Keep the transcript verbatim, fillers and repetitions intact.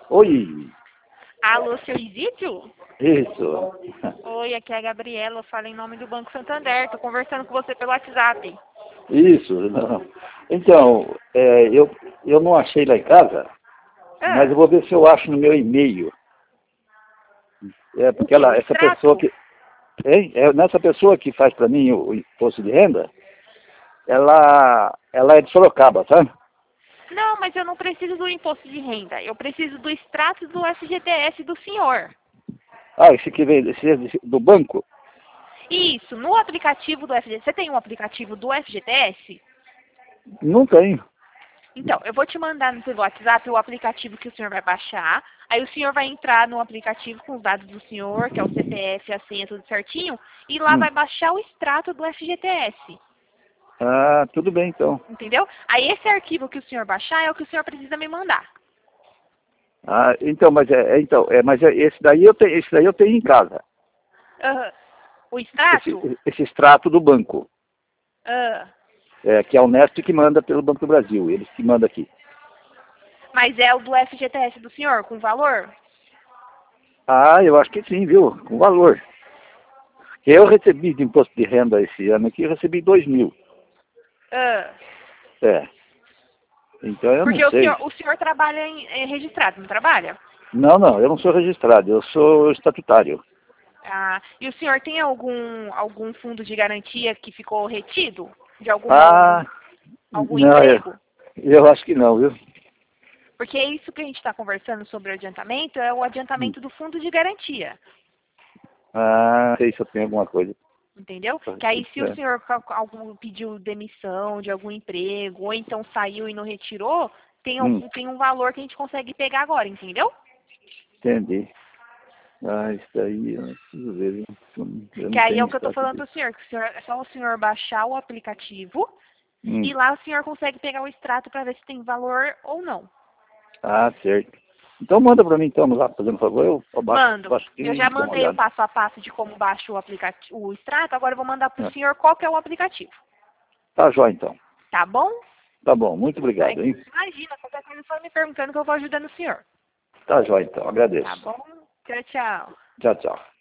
Oi. Alô, seu Isídio? Isso. Oi, aqui é a Gabriela, eu falo em nome do Banco Santander, tô conversando com você pelo WhatsApp. Isso. Não. Então, é, eu, eu não achei lá em casa, mas Ah, eu vou ver se eu acho no meu e-mail. É, o porque quê? O ela, essa pessoa extrato? que... Hein? É, nessa pessoa que faz para mim o, o imposto de renda, ela, ela é de Sorocaba, sabe? Não, mas eu não preciso do imposto de renda, eu preciso do extrato do F G T S do senhor. Ah, esse que vem esse é de- do banco? Isso, no aplicativo do F G T S, você tem um aplicativo do F G T S? Não tenho. Então, eu vou te mandar no pelo WhatsApp o aplicativo que o senhor vai baixar. Aí o senhor vai entrar no aplicativo com os dados do senhor, que é o C P F, a senha, tudo certinho, e lá Hum. vai baixar o extrato do F G T S. Ah, tudo bem então. Entendeu? Aí esse arquivo que o senhor baixar é o que o senhor precisa me mandar. Ah, então, mas é, é, então, é, mas é, esse daí eu tenho, esse daí eu tenho em casa. Aham. O Esse, extrato? esse extrato do banco. Ah. É, que é o Nesto que manda pelo Banco do Brasil, eles que mandam aqui. Mas é o do F G T S do senhor, com valor? Ah, eu acho que sim, viu? Com valor. Eu recebi de imposto de renda esse ano aqui, eu recebi dois mil. Ah. É. Então eu não Porque o sei. senhor, o senhor trabalha em, é registrado, não trabalha? Não, não, eu não sou registrado, eu sou estatutário. Ah, e o senhor tem algum, algum fundo de garantia que ficou retido? De alguma, Ah, algum não, eu, emprego? eu acho que não, viu? Porque é isso que a gente está conversando sobre o adiantamento, é o Hum. adiantamento do fundo de garantia. Ah, não sei se eu tenho alguma coisa. Entendeu? Que aí se o É. senhor ca- algum, pediu demissão de algum emprego, ou então saiu e não retirou, tem, Hum, algum, tem um valor que a gente consegue pegar agora, entendeu? entendi. Ah, isso aí, eu não preciso ver, viu? Eu Que não aí é tenho o que eu estou extrato falando disso. para o senhor, que o senhor, é só o senhor baixar o aplicativo Hum. e lá o senhor consegue pegar o extrato para ver se tem valor ou não. Ah, certo. Então manda para mim então, lá, fazendo favor, eu abaixo, Mando. abaixo aqui Eu e já dou uma mandei o olhada. passo a passo de como baixa o, aplicativo, o extrato, agora eu vou mandar para o É. senhor qual que é o aplicativo. Tá jóia então. Tá bom? Tá bom, muito Ai, obrigado, hein? imagina, qualquer coisa só me perguntando que eu vou ajudando o senhor. Tá jóia então, Tá agradeço. bom? Tchau, tchau. Tchau, tchau.